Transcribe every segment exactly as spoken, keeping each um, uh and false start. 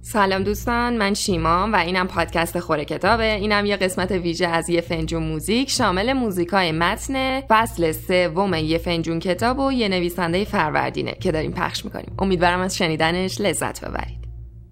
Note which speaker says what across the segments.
Speaker 1: سلام دوستان، من شیما و اینم پادکست خوره کتابه. اینم یه قسمت ویژه از یه فنجون موزیک شامل موزیکای متن فصل سوم یه فنجون کتاب و یه نویسنده فروردینه که داریم پخش میکنیم. امیدوارم از شنیدنش لذت ببرید.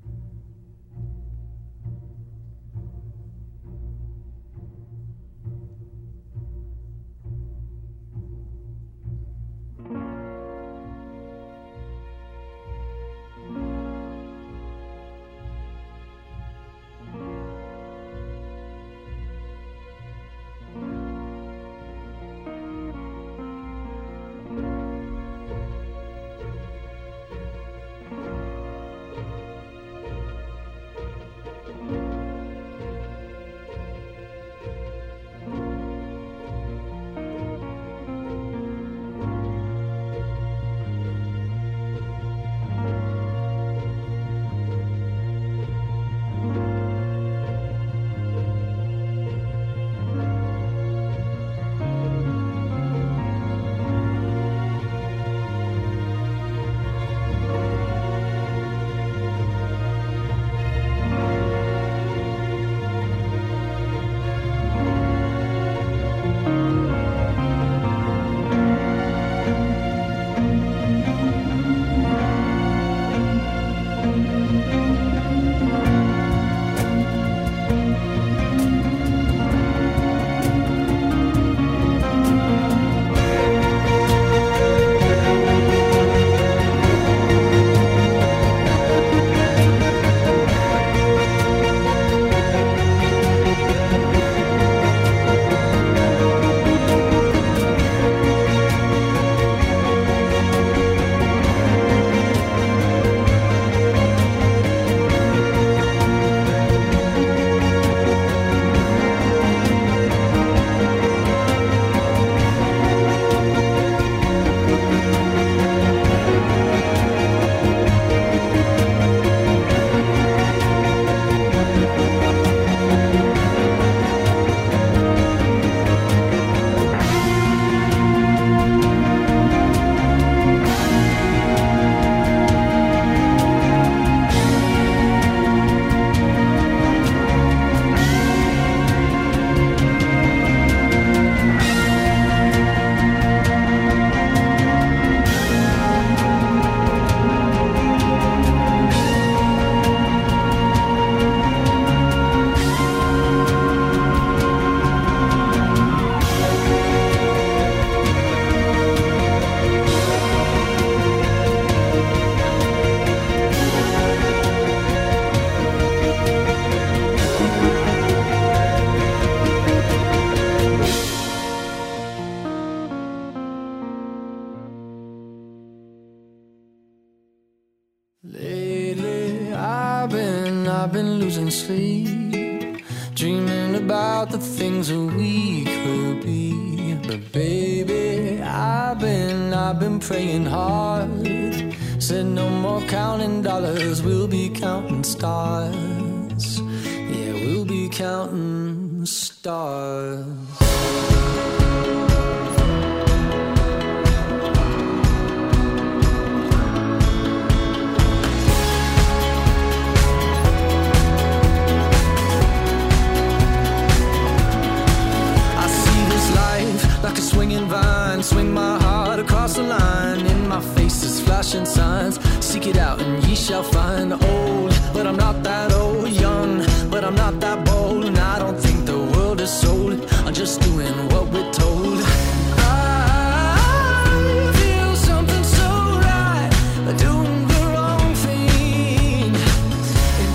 Speaker 2: Lately I've been, I've been losing sleep, dreaming about the things that we could be. But baby, I've been, I've been praying hard. Said no more counting dollars, we'll be counting stars. Yeah, we'll be counting stars. Like a swinging vine, swing my heart across the line. In my face is flashing signs. Seek it out and ye shall find. Old, but I'm not that old. Young, but I'm not that bold. And I don't think the world is sold. I'm just doing what we're told. I feel something so right, doing the wrong thing. And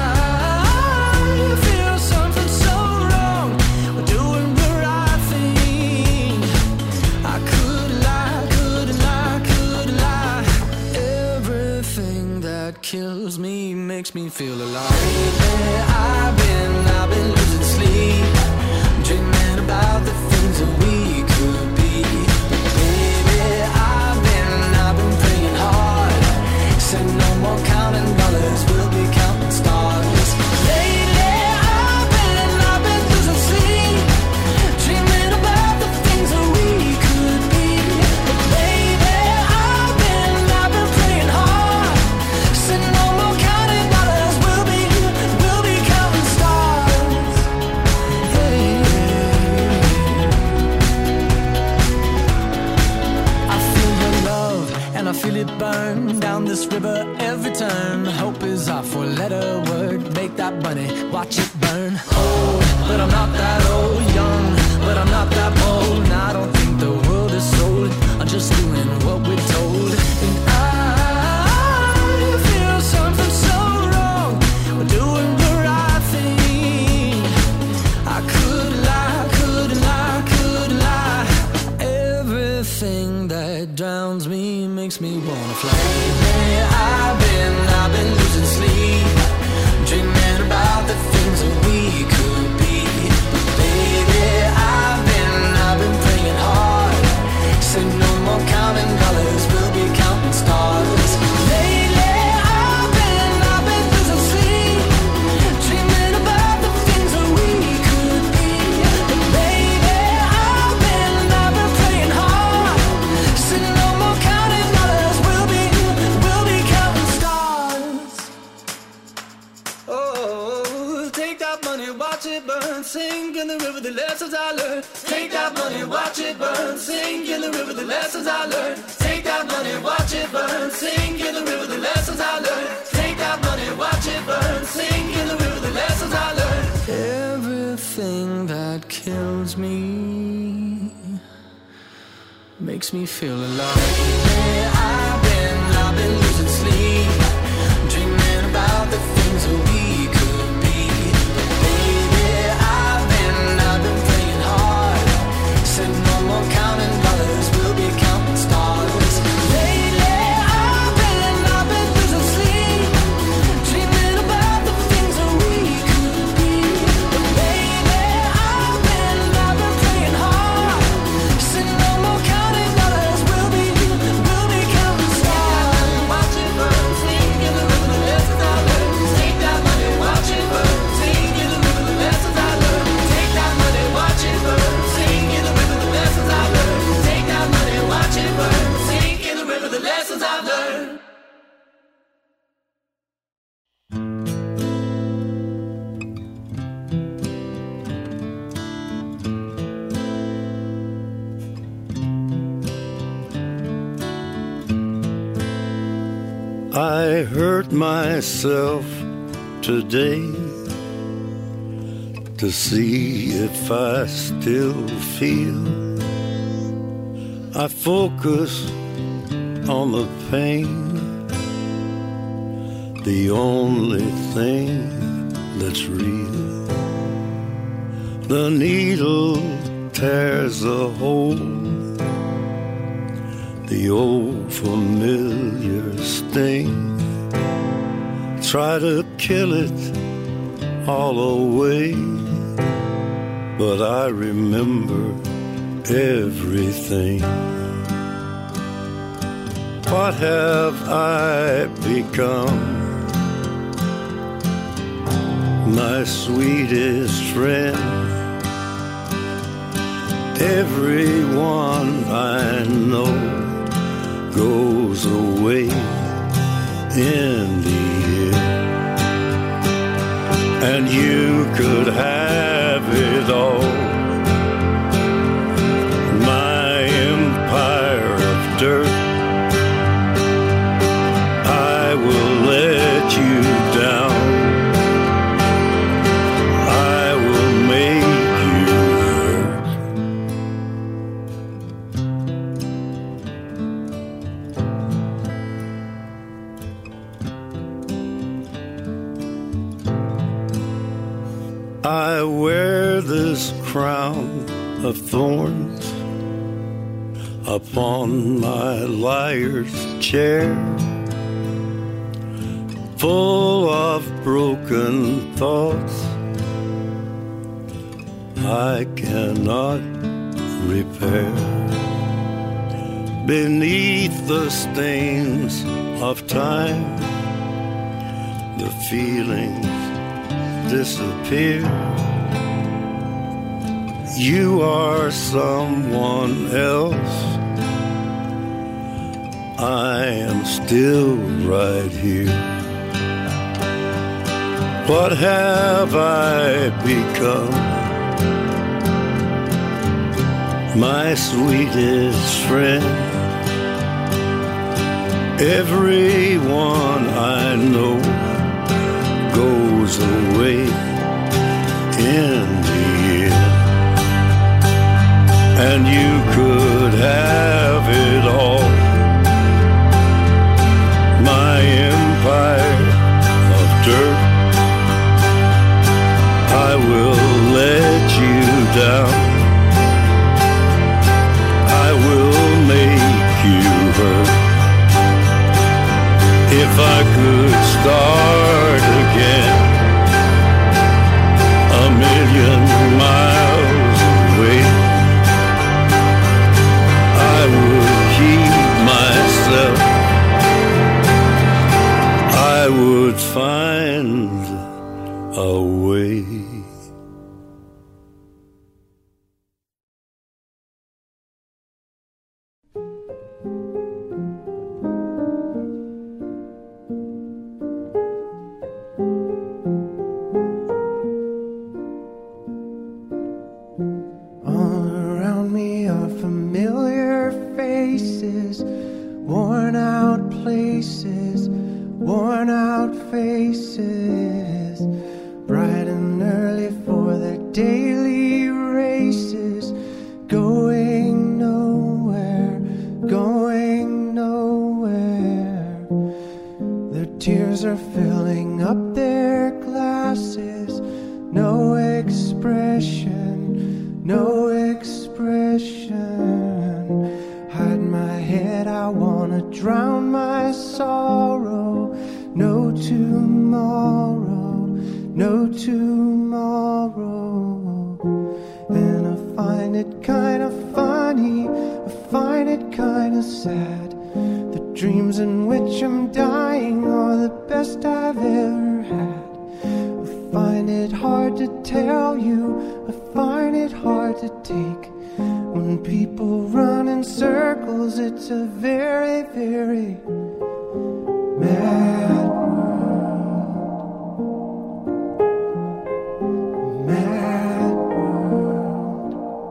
Speaker 2: I feel something so wrong, doing the right thing. I could lie, could lie, could lie. Everything that kills me makes me feel alive. Lately I've been, I've been losing sleep, dreaming about the things that we could be. But baby, I've been, I've been praying hard. Said no more counting dollars, we'll be counting stars. Lately I've been, I've been losing sleep, dreaming about the things that we could be. But baby, I've been, I've been praying hard. Said no more counting dollars, we'll and hope is our four-letter word. Make that money, watch it burn. Old, but I'm not that old. Young, but I'm not that bold. And I don't think the world is sold. I'm just doing what we're told. And I feel something so wrong. We're doing the right thing. I could lie, could lie, could lie. Everything that drowns me makes me wanna fly. Lately I've been, I've been losing sleep, dreaming about the things that we could be. But baby, I've been, I've been praying hard. Say no more counting dollars, we'll be counting stars. Lately I've been, I've been losing sleep, dreaming about the things that we could be. But baby, I've been, I've been praying hard. Say no more counting dollars, we'll be, we'll be counting stars. Oh, take that money, watch it burn, sink in the river, the lessons I learned. Take that money, watch it burn, sink in the river, the lessons I learned. Take that money, watch it burn, sink in the river, the lessons I learned. Take that money, watch it burn, sink in the river, the lessons I learned. Everything that kills me makes me feel alive. Lately I've been, I've been losing sleep, dreaming about the things that we could be. But baby, I've been, I've been praying hard. Said no more counting dollars, we'll be counting stars. Lately I've been, I've been losing sleep, dreaming about the things that we could be. But baby, I've been, I've been praying hard. Said no more counting dollars, we'll be, we'll be counting stars. Watch it burn, sink in the river, the lessons I learned. Take that money, watch it burn, sink in the river, the lessons I learned. Take that money, watch it burn, sink in the river, the lessons I learned. Take that money, watch it burn, sink in the river, the lessons I've learned.
Speaker 3: I hurt myself today to see if I still feel. I focus on the pain, the only thing that's real. The needle tears a hole, the old familiar sting. Try to kill it all away, but I remember everything. What have I become? My sweetest friend. Everyone I know goes away in the end, and you could have it all. My empire of dirt, I will let you down. I will make you hurt. I wear this crown of thorns upon my liar's chair, full of broken thoughts I cannot repair. Beneath the stains of time, the feelings disappear. You are someone else, I am still right here. What have I become? My sweetest friend. Everyone I know goes away in the end, and you could have it all. My empire of dirt, I will let you down. I will make you hurt. If I could start again, a million miles away, I would keep myself. I would find a way.
Speaker 2: All around me are familiar faces, worn out places, worn out faces, bright and early for their daily races, going nowhere, going nowhere. Their tears are filling up their glasses, no expression, no expression. Hide my head, I wanna drown my sorrow. No tomorrow, no tomorrow. And I find it kinda funny, I find it kinda sad. The dreams in which I'm dying are the best I've ever had. I find it hard to tell you, I find it hard to take. When people run in circles, it's a very, very mad world. Mad world.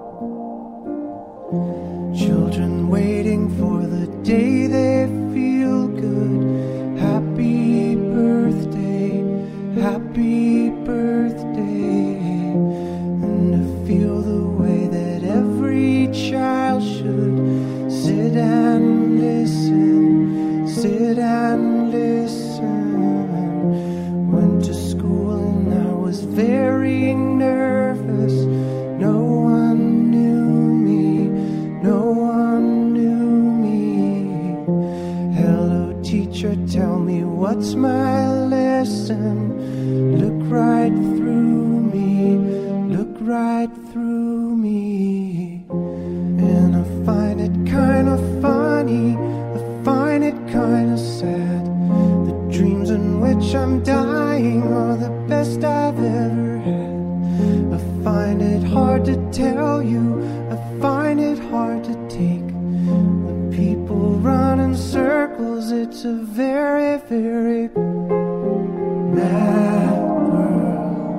Speaker 2: Children waiting for the day they feel good. Happy birthday, happy birthday. And to feel the way that every child should sit and listen, sit and listen. Went to school and I was very nervous. No one knew me, no one knew me. Hello teacher, tell me what's my lesson. Look right through me, look right through me. And I find it kind of funny, I find it kind of sad. The dreams in which I'm dying are the best I've ever had. I find it hard to tell you, I find it hard to take. When people run in circles, it's a very, very mad world.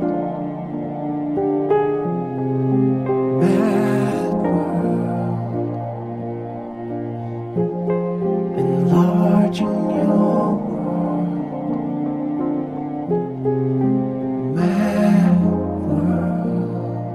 Speaker 2: Mad world. Enlarging your world. Mad world.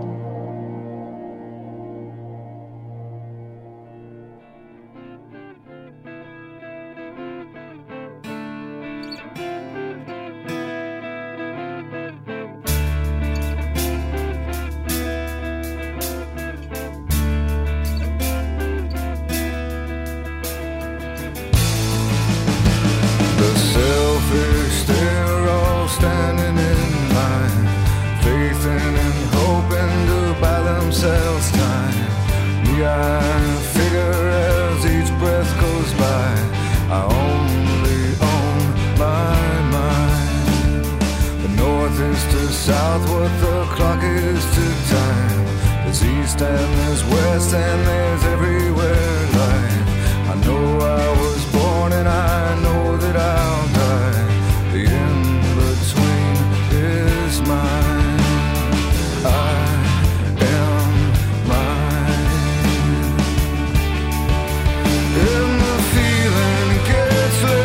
Speaker 4: The selfish, they're all standing in line, faithing and hoping to buy themselves time. Me, I figure as each breath goes by, I only own my mind. The north is to south, what the clock is to time. There's east and there's west and there's everywhere light. I know I was born and I know that I'll die. The in-between is mine. I am mine. And the feeling gets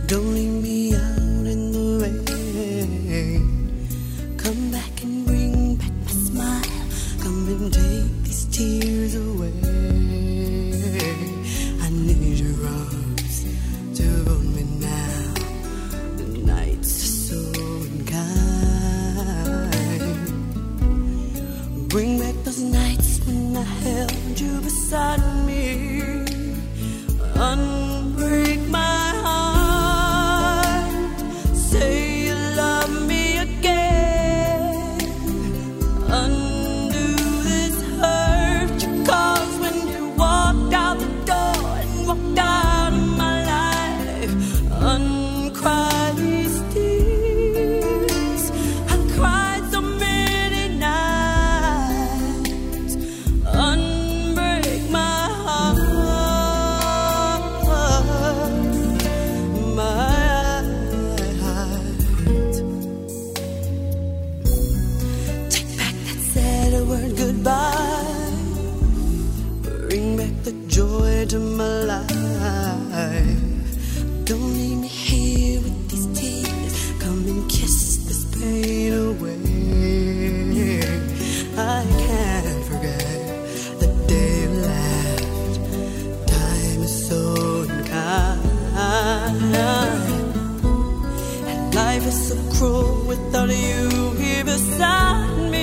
Speaker 2: Don't leave me out in the rain. Come back and bring back my smile. Come and take these tears away. I need your arms to hold me now. The nights are so unkind. Bring back those nights when I held you beside me. Unbreak my heart. Say you love me again. Undo this hurt you caused when you walked out the door and walked out of my life. Uncry these tears. I cried so many nights. Unbreak my heart. Goodbye. Bring back the joy to my life. Don't leave me here with these tears. Come and kiss this pain away. I can't forget the day you left. Time is so unkind, and life is so cruel without you here beside me.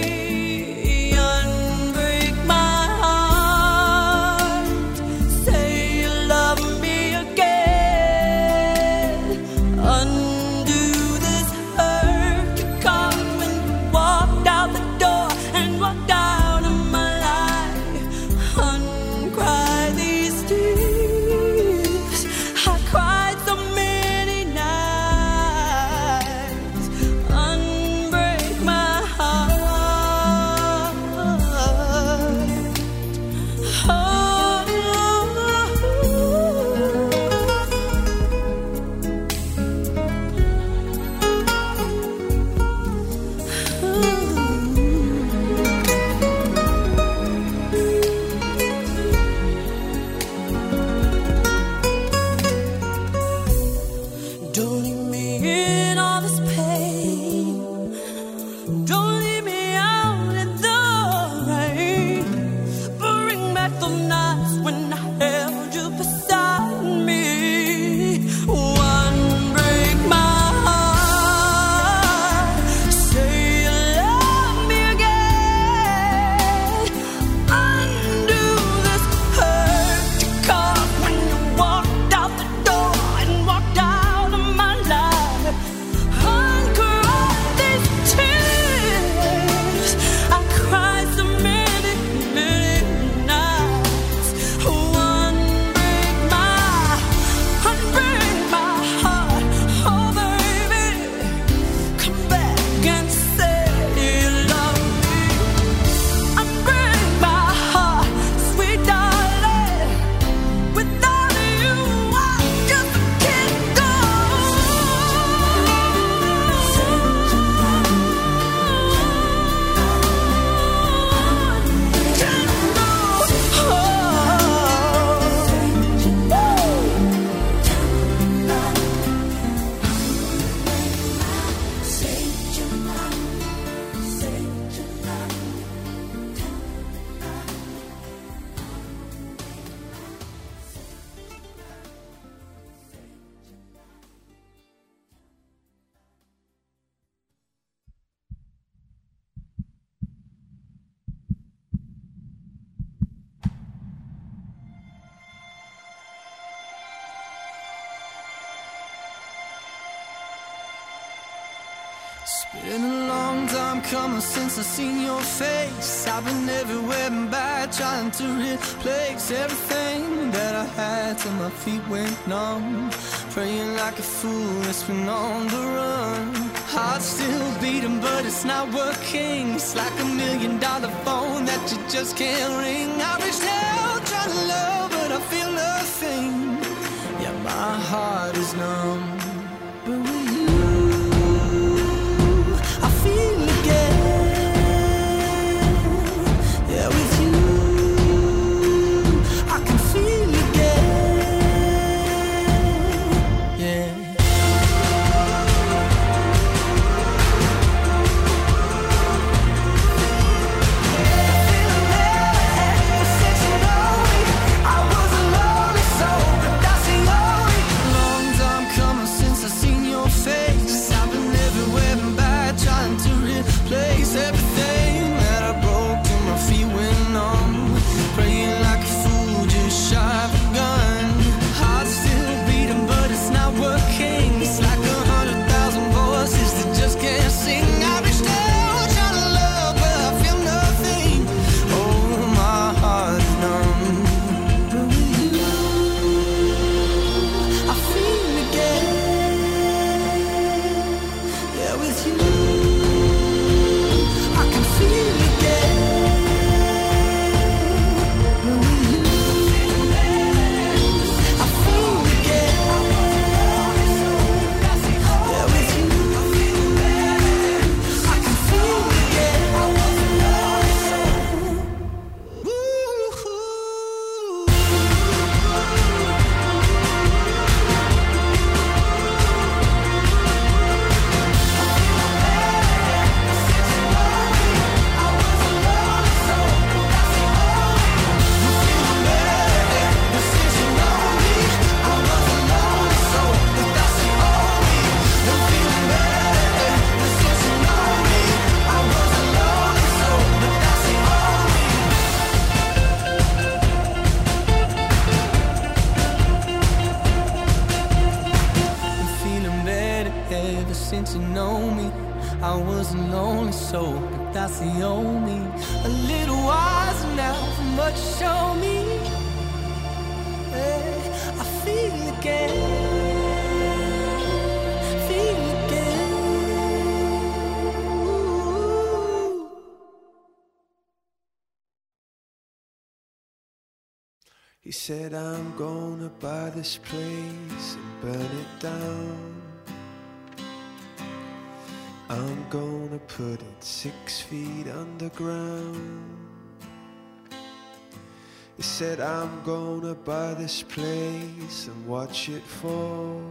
Speaker 5: It's been a long time coming since I seen your face. I've been everywhere and back, trying to replace everything that I had till my feet went numb. Praying like a fool, it's been on the run. Heart still beating, but it's not working. It's like a million dollar phone that you just can't ring. I reached out trying to love, but I feel nothing. Yeah, my heart is numb. But with you, I feel again. Yeah, with you, I can feel again. Yeah. since you know me. I wasn't lonely so, but that's the only. A little wiser now from what you show me. Hey, I feel again, feel again. Ooh.
Speaker 6: He said, I'm gonna buy this place and burn it down. I'm gonna put it six feet underground. He said, I'm gonna buy this place and watch it fall.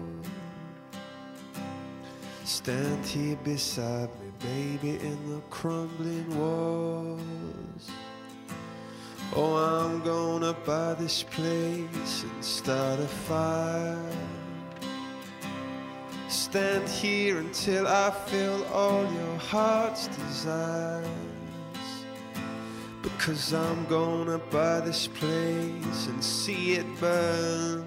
Speaker 6: Stand here beside me, baby, in the crumbling walls. Oh, I'm gonna buy this place and start a fire. Stand here until I fill all your heart's desires. Because I'm gonna buy this place and see it burn,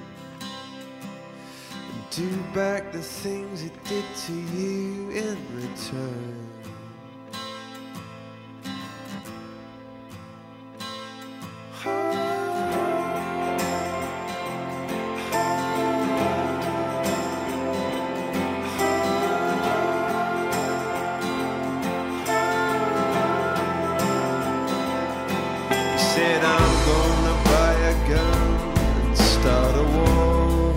Speaker 6: and do back the things it did to you in return. Said I'm gonna buy a gun and start a war.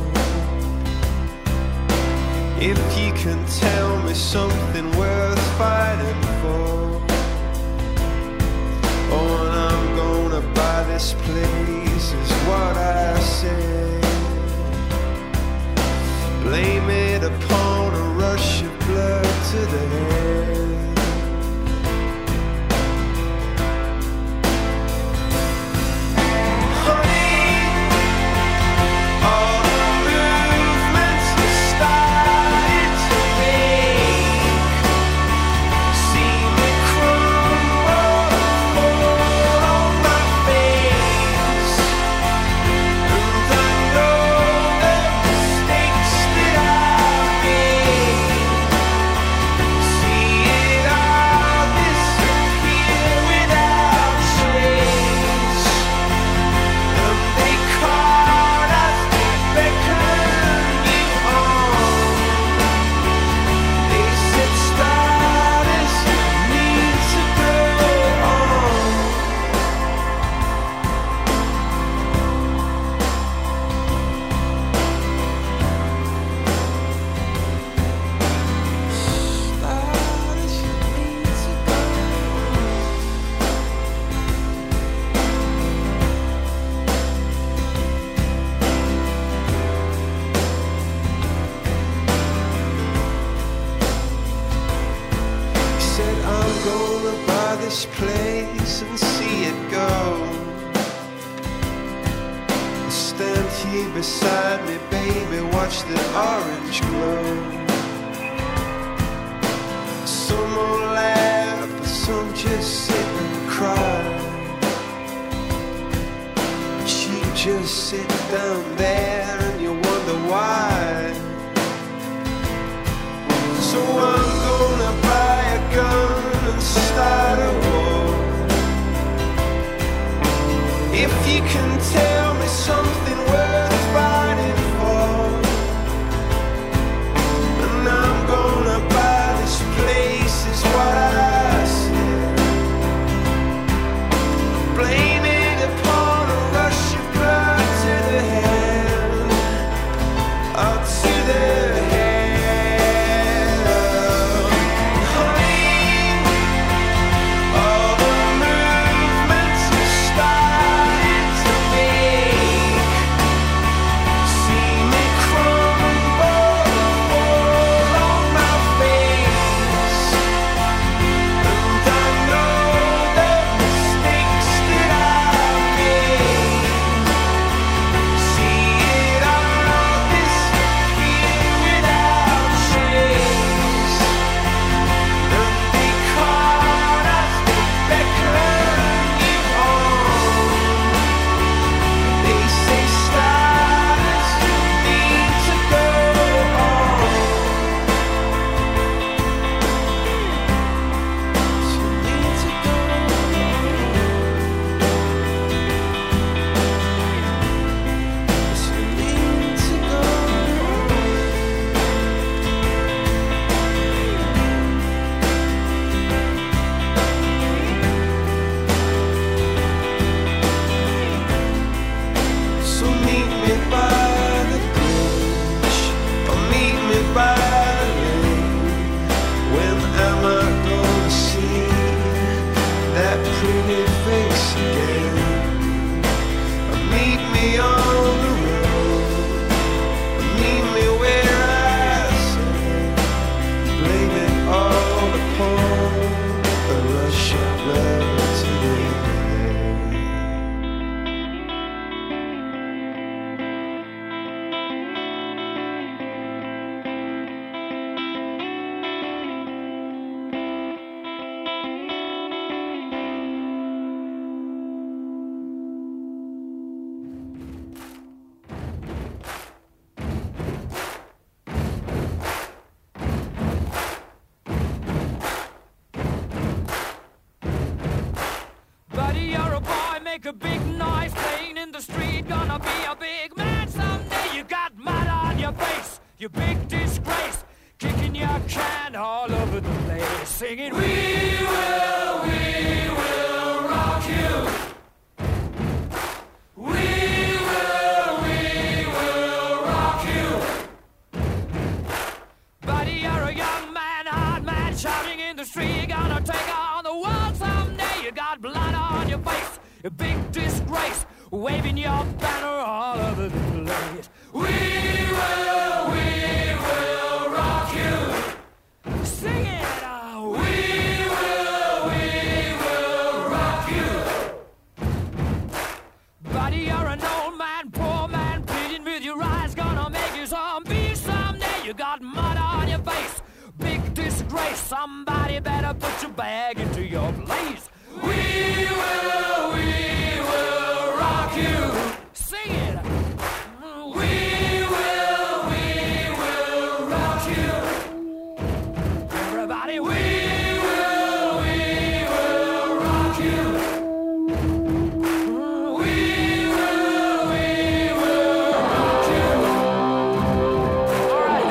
Speaker 6: If you can tell me something worth fighting for. Oh, and I'm gonna buy this place is what I said. Blame it upon a rush of blood to the head. This place and see it go. Stand here beside me, baby, watch the orange glow. Some will laugh, but some just sit and cry. But you just sit down there and you wonder why. So I'm gonna buy a gun and start a war. If you can tell me something worth fighting for, and I'm gonna buy this place is what I said. Blame it upon a rush of blood to the head.
Speaker 7: make a big noise playing in the street. Gonna be a big man someday. You got mud on your face, you big disgrace. Kicking your can all over the place, singing, we will, we will rock you. We will, we will rock you. Buddy, you're a young man, hard man, shouting in the street. You're gonna take on the world someday. You got blood on your face, a big disgrace, waving your banner all over the place. We will, we will rock you. Sing it out. We will, we will rock you. Buddy, you're an old man, poor man, pleading with your eyes. Gonna make you zombie someday. You got mud on your face, big disgrace. Somebody better put your bag into your place. We will, we will rock you. Sing it. We will, we will rock you. Everybody, we will, we will rock you. We will, we will rock you. All right.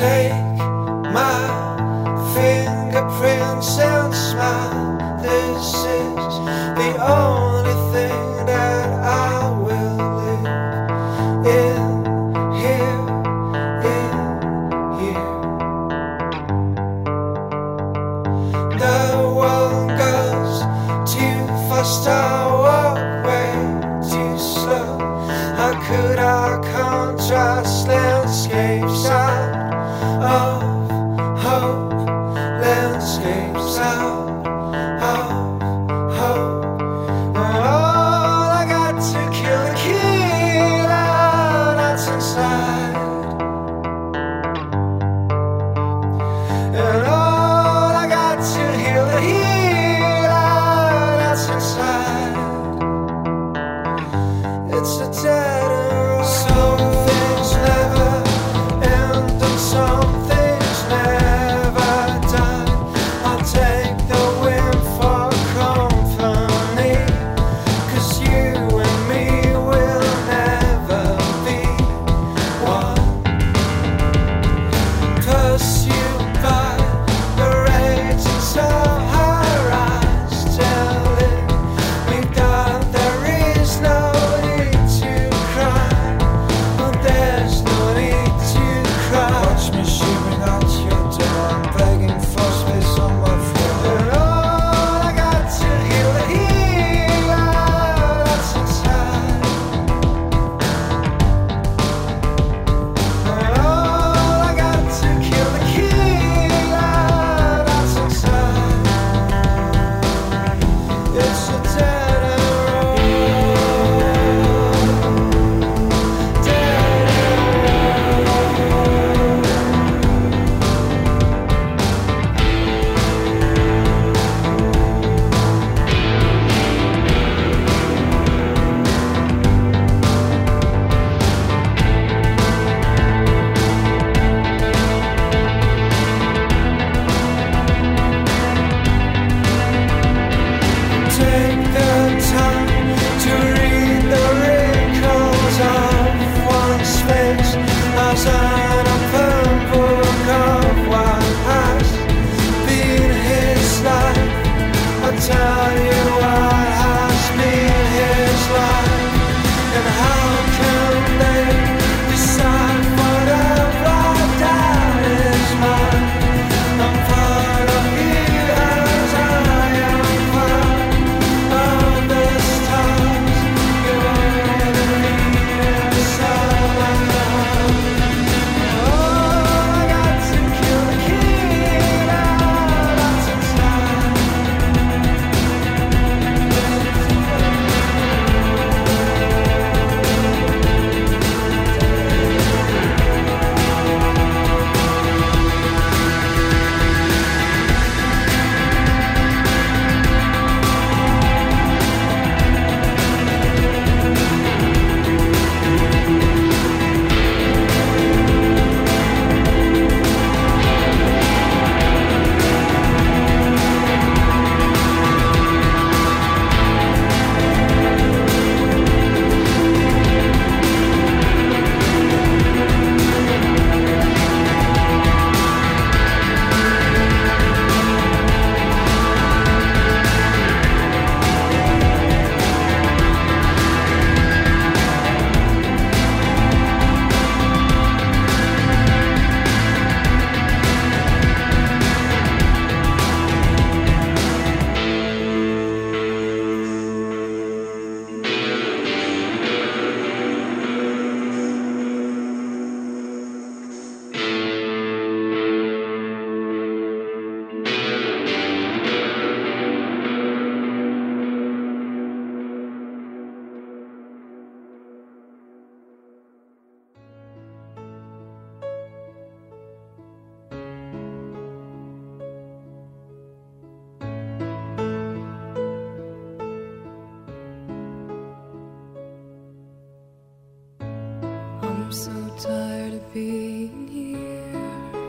Speaker 6: take my fingerprints and smile. This is the only thing that I will live in here, in here. The world goes too fast, I walk way too slow. How could I contrast landscapes out of hope, landscapes out of hope? And all I got to kill the killer that's inside. And all I got to heal the healer that's inside. It's a dead end. Some things never end and some things never die. I'll take the wind for company, 'cause you and me will never be one. Pursued by the raging of her eyes, telling me that there is no need to cry. But there's no need to cry. Watch me shooting out your door, I'm begging for space on my floor. And all I got to heal the healer that's inside. And all I got to kill the killer that's inside. It's a dead end road. Dead end road. Take the time to read the wrinkles of one's face as an open book of what has been his life. I'll tell you what has been his life, and how can they decide whatever that is mine? I'm part of you as I am part of the stars. You're the Venus of my love. Oh, I got to kill the killer that's inside. I'm so tired of being here,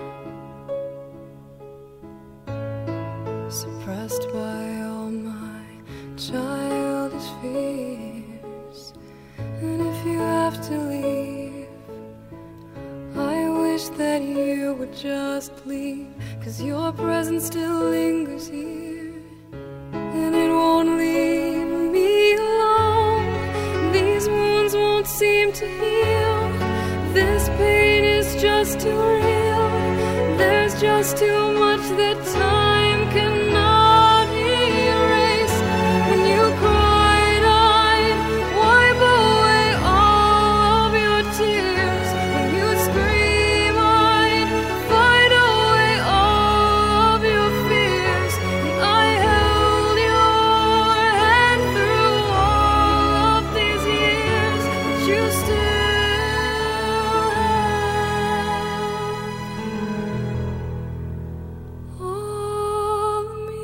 Speaker 6: suppressed by all my childish fears. And if you have to leave, I wish that you
Speaker 8: you would just leave, 'cause your presence still lingers here, and it won't leave me alone. These wounds won't seem to heal. This pain is just too real. There's just too much that time cannot erase. When you cried, I'd wipe away all of your tears. When you scream, I'd fight away all of your fears. And I held your hand through all of these years, but you still all of me.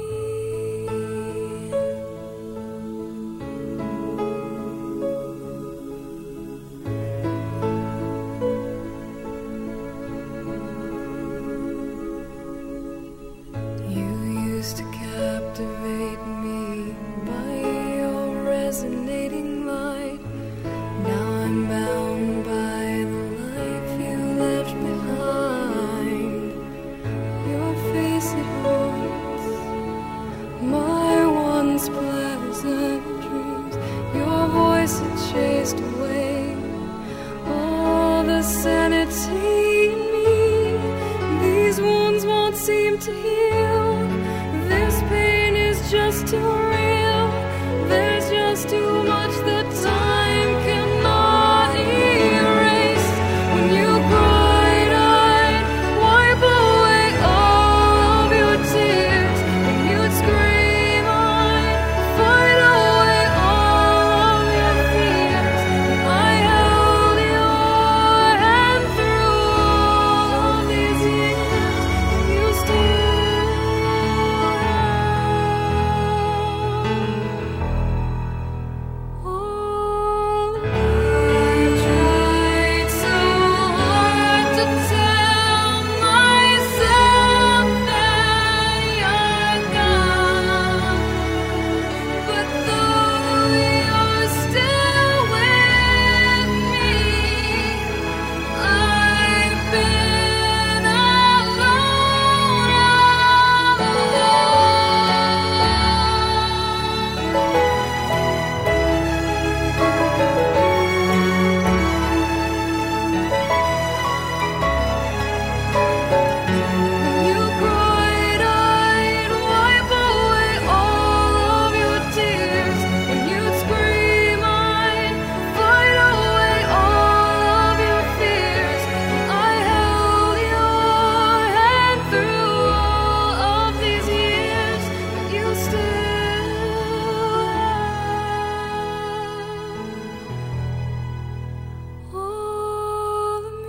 Speaker 8: You used to captivate me by your resonating light. Now I'm bound by the life you left behind. Your face, it haunts my once pleasant dreams. Your voice, it chased away all the sanity in me. These wounds won't seem to heal. This pain is just too real. There's just too much that time cannot erase. When you cried, I'd wipe away all of your tears. When you'd scream, I'd fight away all of your fears. And I held your hand through all of these years, and you still all of me. I tried so hard to tell myself that you're gone, but though you're still with me, I've been alone When you cried, I'd wipe away all of your tears. When you'd scream, I'd fight away all of your fears. And I held your hand through all of these years, but you still all of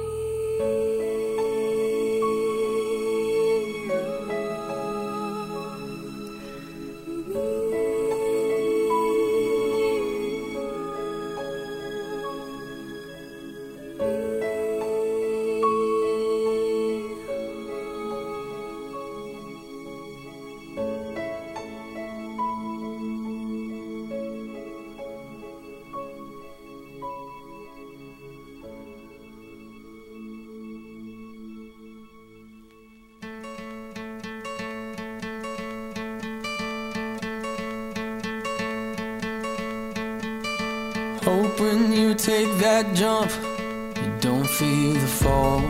Speaker 5: Hope when you take that jump, you don't feel the fall.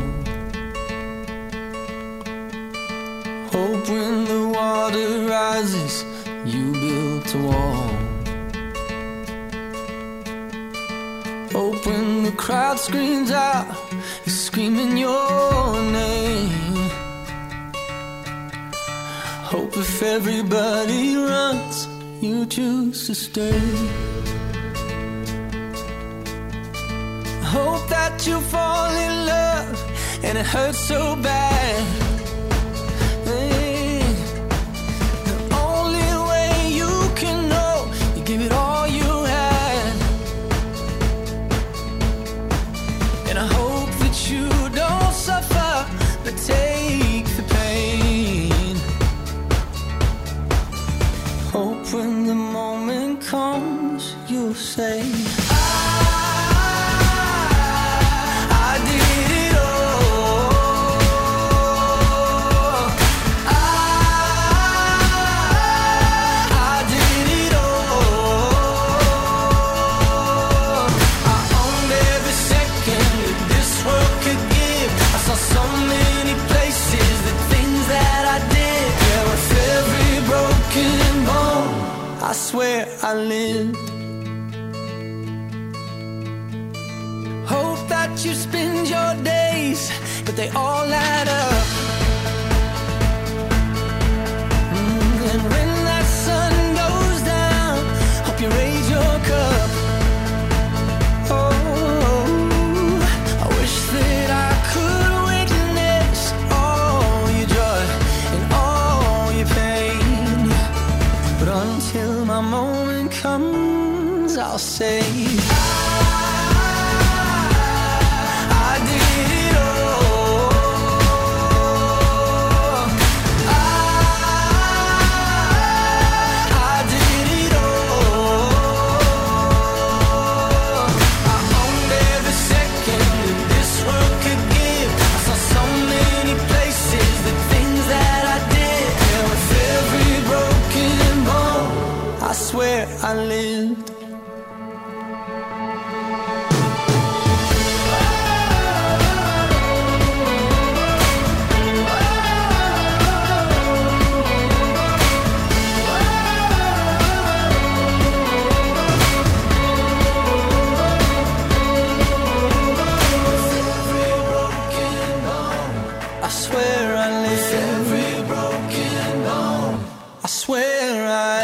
Speaker 5: Hope when the water rises, you build a wall. Hope when the crowd screams out, you're screaming your name. Hope if everybody runs, you choose to stay. Hope that you fall in love and it hurts so bad. Hey, the only way you can know, you give it all you had. And I hope that you don't suffer, but take the pain. Hope when the moment comes, you'll say, I did it all. swear I lived. Hope that you spend your days, but they all add up. Mm, and when that sun goes down, hope you raise your cup. Oh, I wish that I could witness all your joy and all your pain, but until my moment comes, I'll say I swear I lived. I swear I lived. Every broken bone. I swear I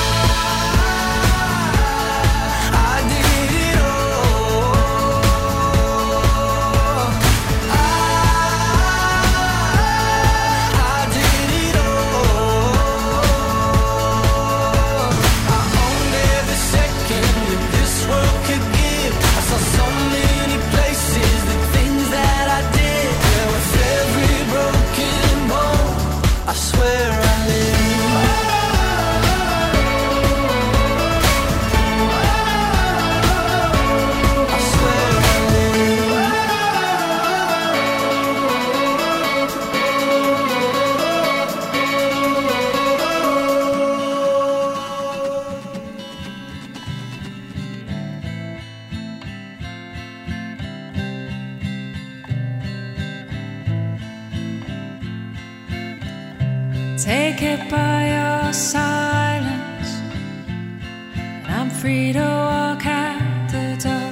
Speaker 8: Take it by your silence, and I'm free to walk out the door.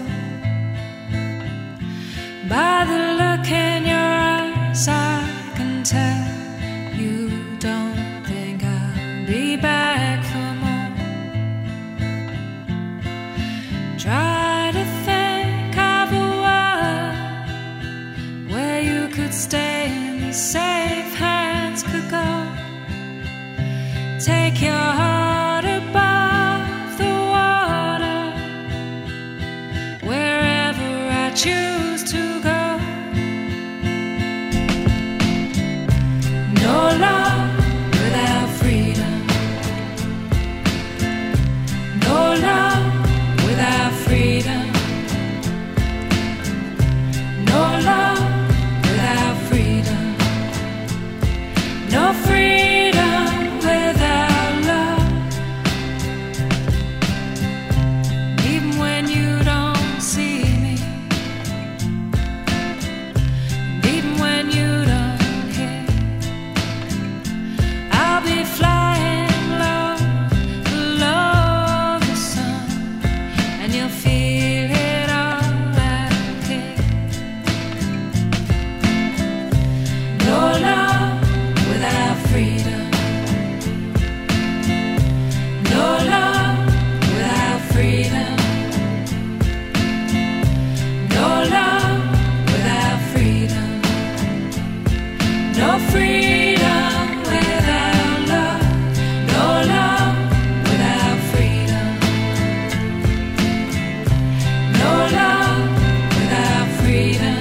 Speaker 8: By the look in your eyes, I can tell you don't think I'll be back for more. Try to think of a world where you could stay and be safe, hands could go. Take your heart above the water, wherever I choose to go. No love without freedom. No love without freedom. No love without freedom. No freedom without love. Even when you don't see me, and even when you don't hear, I'll be flying low, below the sun, and you'll feel it all out here. No love without freedom. No love without freedom. No love without freedom. No freedom without love. No love without freedom. No love without freedom.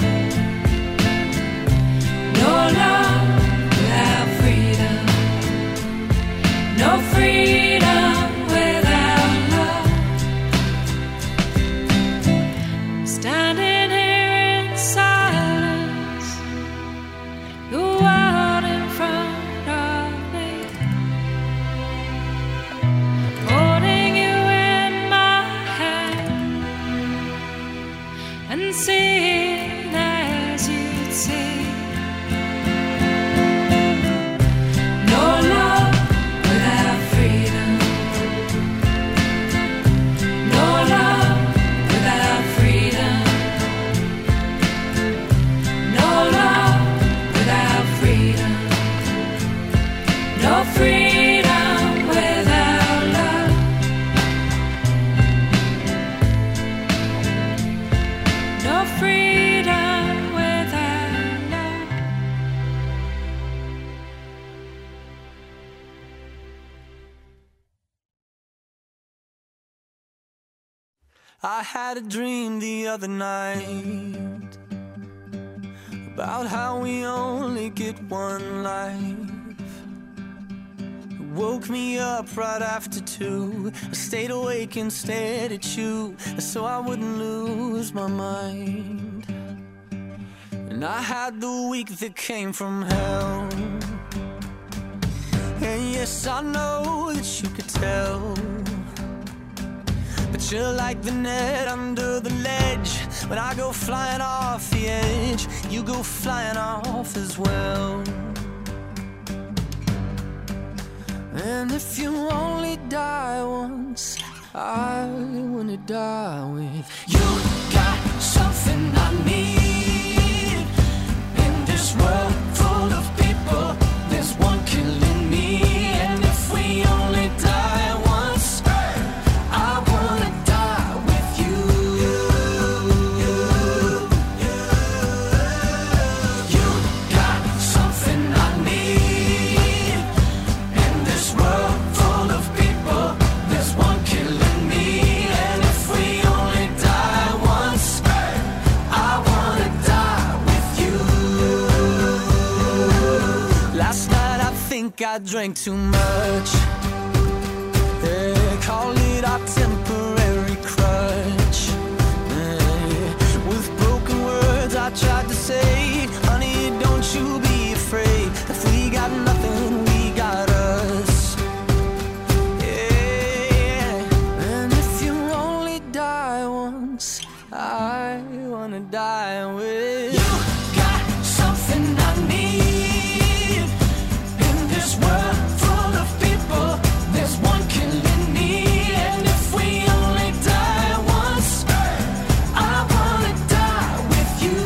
Speaker 8: No love without freedom. No freedom without love. Standing here in silence, the world in front of me, holding you in my hand and seeing as you'd see. No love without freedom.
Speaker 5: I had a dream the other night about how we only get one life. It woke me up right after two. I stayed awake and stared at you so I wouldn't lose my mind. And I had the week that came from hell. And yes, I know that you could tell, but you're like the net under the ledge. When I go flying off the edge, you go flying off as well. And if you only die once, I wanna die with you. Got something I need in this world full of people. There's one killing me, and if we only die once, I wanna die with you. You got something I need in this world full of people. There's one killing me, and if we only die once, I wanna die with you. Last night I think I drank too much. Yeah, call it our temporary crutch. Yeah, with broken words I tried to say, honey, don't you be afraid. If we got nothing, we got us. Yeah, and if you only die once, I wanna die with you. Got something I need in this world full of people. There's one killing me, and if we only die once, I wanna die with you.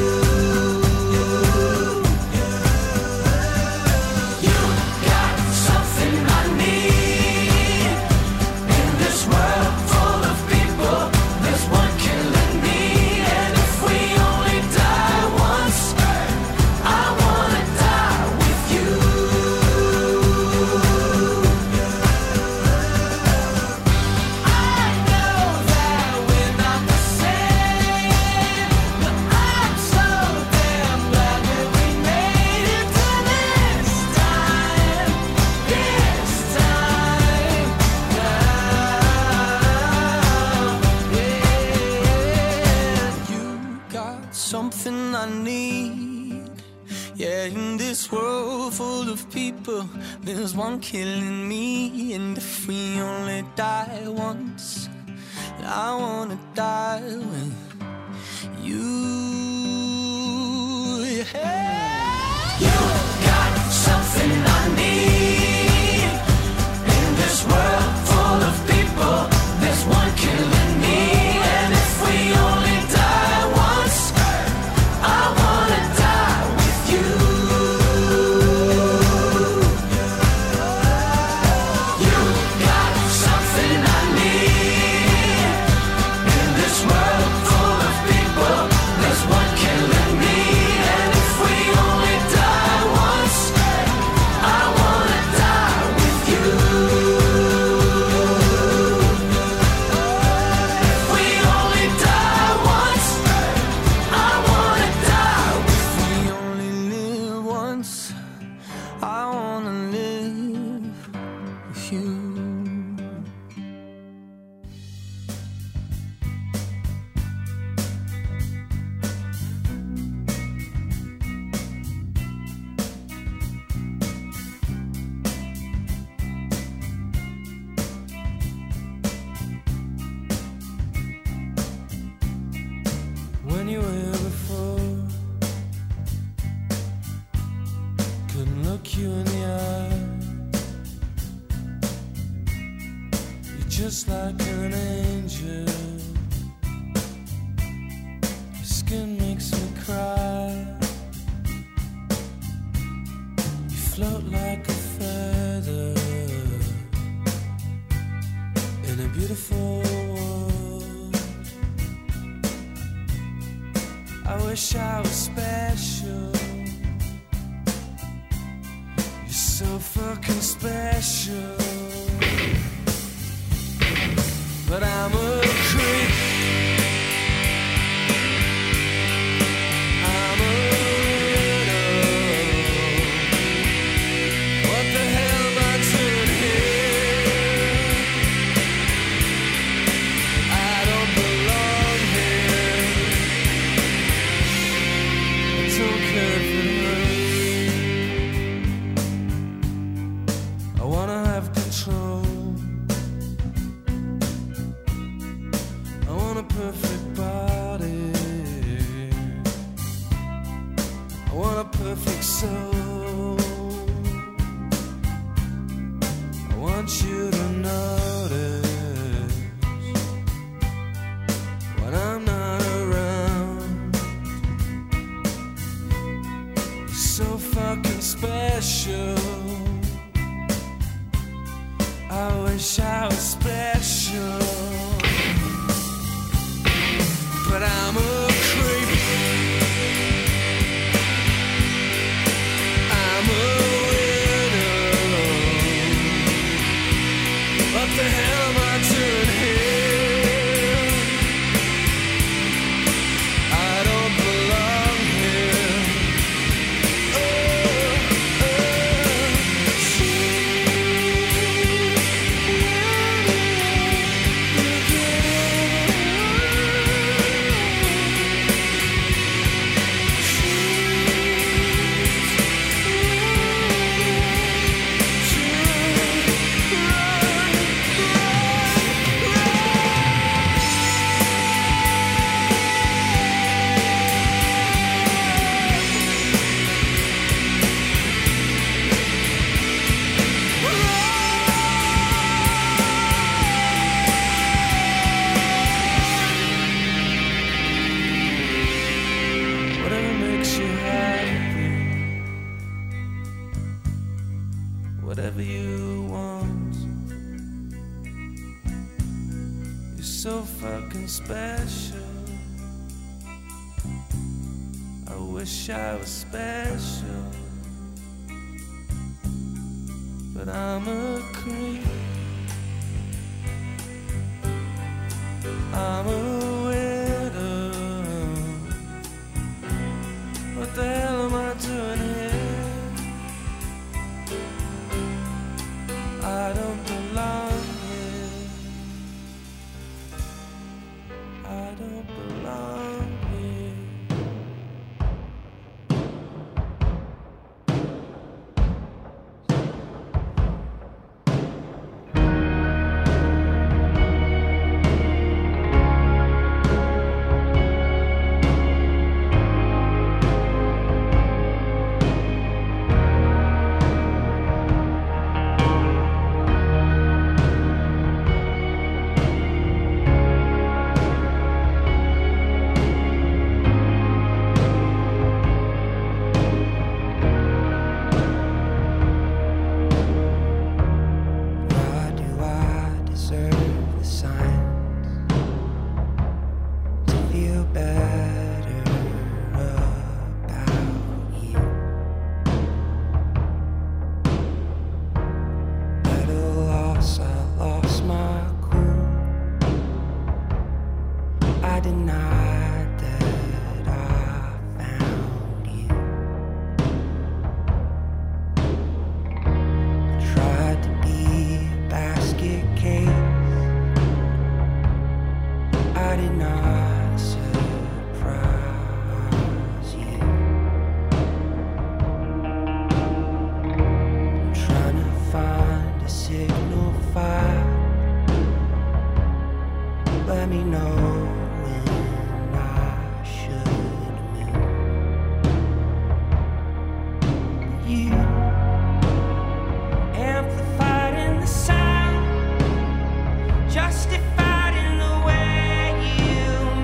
Speaker 5: You got something I need in this world full of people. There's one killing me, and if we only die once, I wanna die with you. I know that we're not the same, but I'm so damn glad that we made it to this time, this time now. Yeah, you got something I need. Yeah, in this world full of people, there's one killing me, and if we only die once, I wanna die with you. Yeah. You got something I need in this world full of people. There's one killing me, and if we only die once, I wanna die with you. You got something I need in this world full of people. There's one killing me, and if we only die once, I wanna die with you. If we only die once, I wanna die. If we only live once, I wanna live with you. When you were here before, couldn't look you in the eye. You're just like an angel. Your skin makes me cry. You float like a feather in a beautiful world. I wish I was special. You're so fucking special. But I'm a creep.
Speaker 6: perfect body. I want a perfect soul. I want you to notice when I'm not around. You're so fucking special. I wish I was special, but I'm a creep. I'm a widow. What the hell am I doing here? I don't belong here. Oh, oh, whatever makes you happy, whatever you want. You're so fucking special. I wish I was special, but I'm a creep. I'm a widow. What the hell am I doing here? I don't belong here. I don't belong here. Why do I deserve the signs to feel better about you? At a loss, I lost my cool. I denied that I found you. Tried to be a basket case. I did not surprise you. I'm trying to find a signal fire. Let me know when I should move. You amplified in the sound, justified in the way you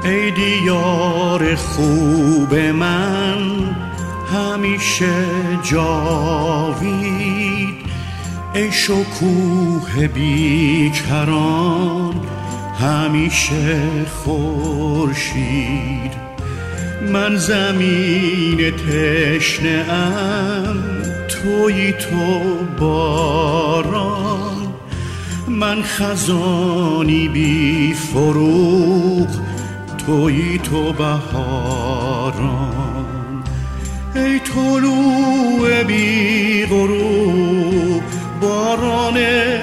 Speaker 9: ای دیار خوب من همیشه جاوید، ای شکوه بیکران همیشه خورشید. من زمین تشنه ام تویی تو باران، من خزانی بی فروغ تویی تو بهاران. ای طلوع بی غروب باران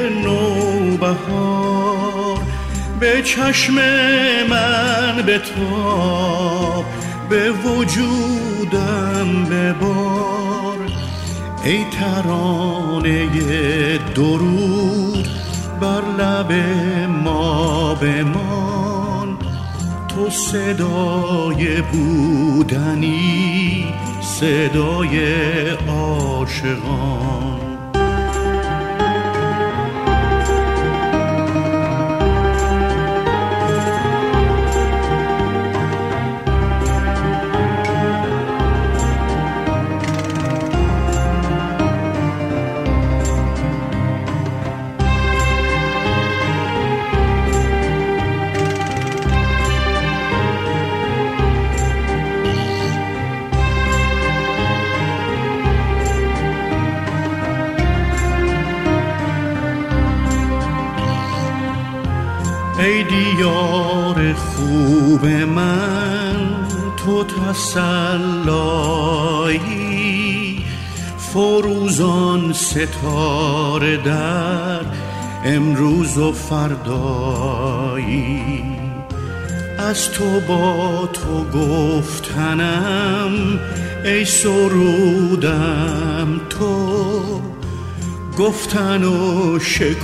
Speaker 9: نوبهار، به چشم من بتاب به وجودم ببار. ای ترانه درود بر لب ما بمان، تو صدای بودنی صدای عاشقان. ای دیار خوب من تو تسلایی، فروزان ستاره در امروز و فردایی. از تو با تو گفتنم ای سرودم تو، گفتن و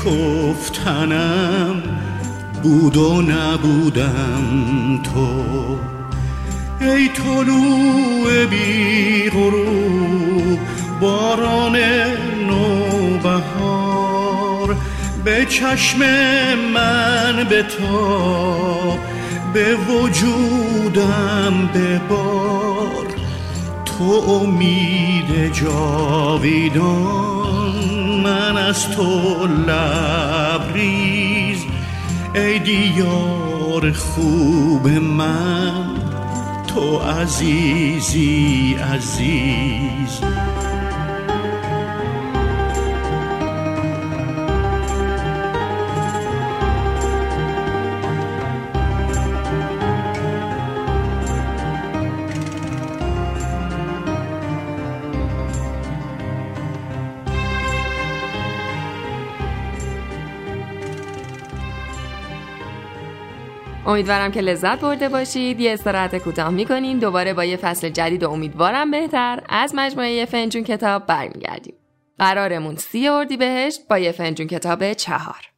Speaker 9: شکفتنم بود و نبودم تو. ای طلوع بی غروب باران نوبهار، به چشم من بتاب به وجودم ببار. تو امید جاویدان، من از تو لبریز. ای دیار خوب من تو عزیزی عزیز.
Speaker 1: امیدوارم که لذت برده باشید. یه استراحت کوتاه می‌کنیم، دوباره با یه فصل جدید و امیدوارم بهتر از مجموعه یه فنجون کتاب برمیگردیم. قرارمون سی اردیبهشت با یه فنجون کتاب چهار.